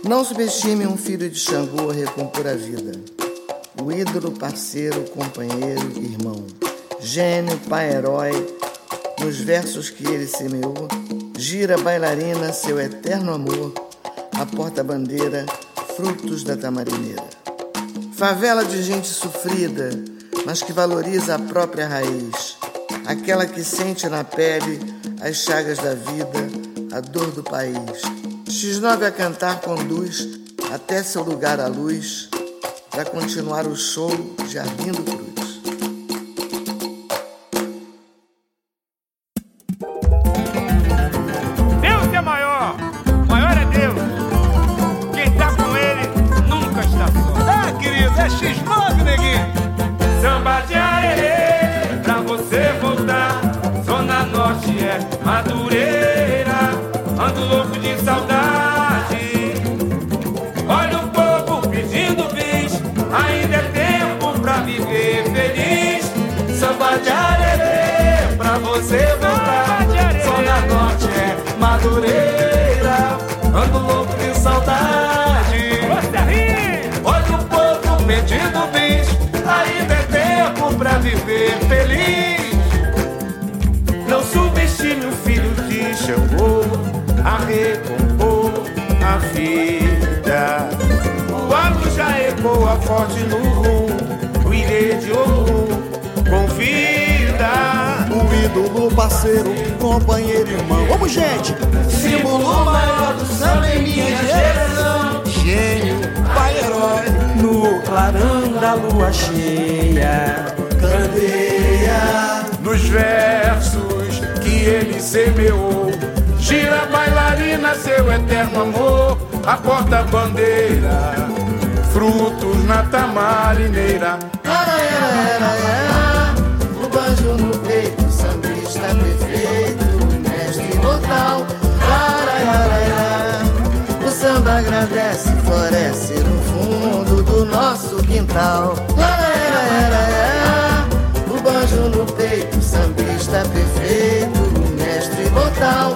Não subestime um filho de Xangô a recompor a vida. O ídolo, parceiro, companheiro, irmão. Gênio, pai, herói. Nos versos que ele semeou, gira bailarina seu eterno amor, a porta-bandeira, frutos da tamarineira. Favela de gente sofrida, mas que valoriza a própria raiz. Aquela que sente na pele as chagas da vida, a dor do país. X9 a cantar conduz até seu lugar à luz, para continuar o show de Arlindo Cruz. Deus é maior, maior é Deus. Quem tá com ele nunca está só. Querido, é X9, neguinho. Samba de arerê, pra você voltar. Zona Norte é Madureira, ando louco de saudade. Olha o povo pedindo bis, ainda é tempo pra viver feliz. Samba de arerê, pra você voltar. Zona Norte é Madureira, ando louco de saudade. Olha o povo pedindo bis, ainda é tempo pra viver feliz. Não subestime o filho de Xangô a recompor a vida. O agro já ecoa forte no rumo, o ilê de ouro convida. O ídolo, parceiro, companheiro, irmão. Vamos, gente! Símbolo maior do samba em minha geração. Gênio, pai, herói. No clarão da lua cheia, Candeia nos versos que ele semeou. Gira bailarina seu eterno amor, a porta-bandeira, frutos na tamarineira. O banjo no peito, sambista perfeito, mestre imortal. O samba agradece, floresce no fundo do nosso quintal. O banjo no peito, sambista perfeito, mestre imortal.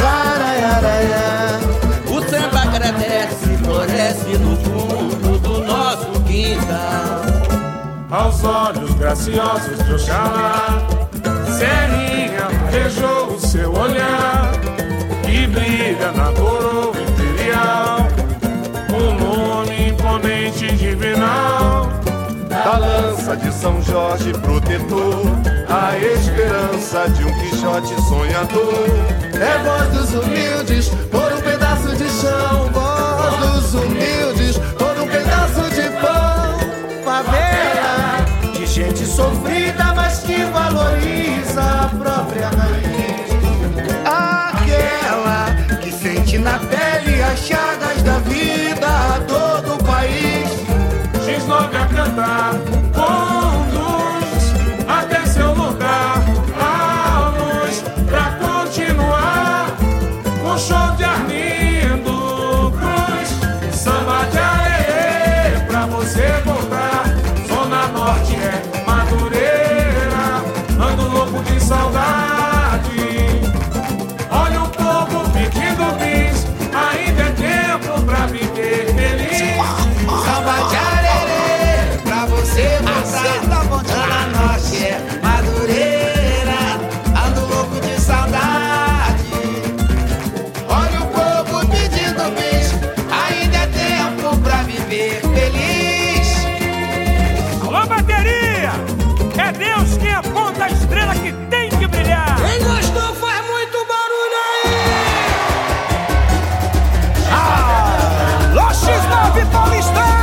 o samba agradece, floresce no fundo do nosso quintal. Aos olhos graciosos de Oxalá, Serrinha arejou o seu olhar, que brilha na coroa imperial, o nome imponente divinal, da lança de São Jorge protetor, a esperança de um Quixote sonhador. É voz dos humildes por um pedaço de chão, voz dos humildes por um pedaço de pão. Favela de gente sofrida, mas que valoriza a própria raiz. Aquela que sente na pele as chagas da vida a todo o país. X9 a cantar, conduz até seu lugar à luz, pra continuar o show de Arlindo Cruz. Samba de arerê, pra você voltar. Zona Norte é Madureira, ando louco de saudade. Olha o povo pedindo bis, ainda é tempo pra viver feliz. Samba de arerê, pra você voltar. Zona Norte é Madureira, ando louco de saudade. Olha o povo pedindo bis, ainda é tempo pra viver feliz. Alô, bateria! É Deus quem aponta a estrela que tem que brilhar. Quem gostou faz muito barulho aí! Alô, X9 Paulistana!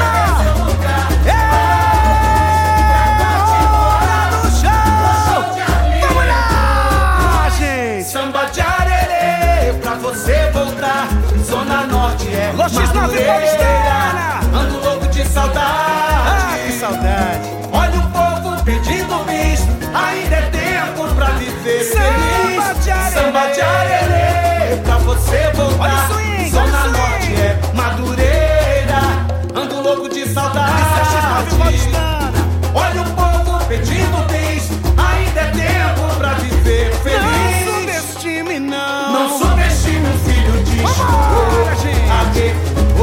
Hora do show! Vamos lá, gente! Samba de arerê, pra você voltar. Zona Norte é Alô, X9 Paulistana! ando louco de saudade. Que saudade! Olha o povo pedindo bis, ainda é tempo pra viver feliz. Samba de arerê, pra você voltar. Olha o swing, Zona olha o swing. Norte é Madureira, ando louco de saudade. Olha o povo pedindo bis, ainda é tempo pra viver feliz. Não subestime, não! Não subestime o filho de Vambora, gente. Xangô,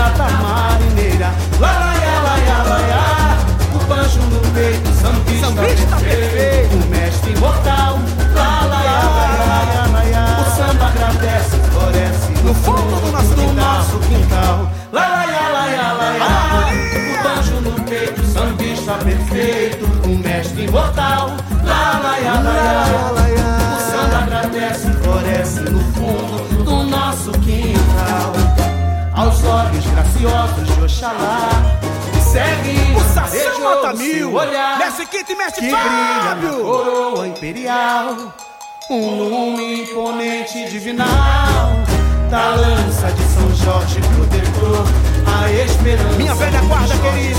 prata marineira. Laiá, laiá, laiá, o banjo no peito, sambista perfeito, o mestre imortal. Laiá, laiá, laiá, o samba agradece, floresce no fundo do nosso quintal. Laiá, laiá, laiá, o banjo no peito, sambista perfeito, o mestre imortal. Laiá, laiá, laiá, o samba agradece, floresce no fundo do nosso quintal. Aos olhos graciosos de Oxalá, segue o Sassão nota mil, olhar, mestre Quinto e mestre que Fábio, brilha na coroa imperial, um lume imponente divinal, da lança de São Jorge protetor, a esperança. Minha velha guarda querida.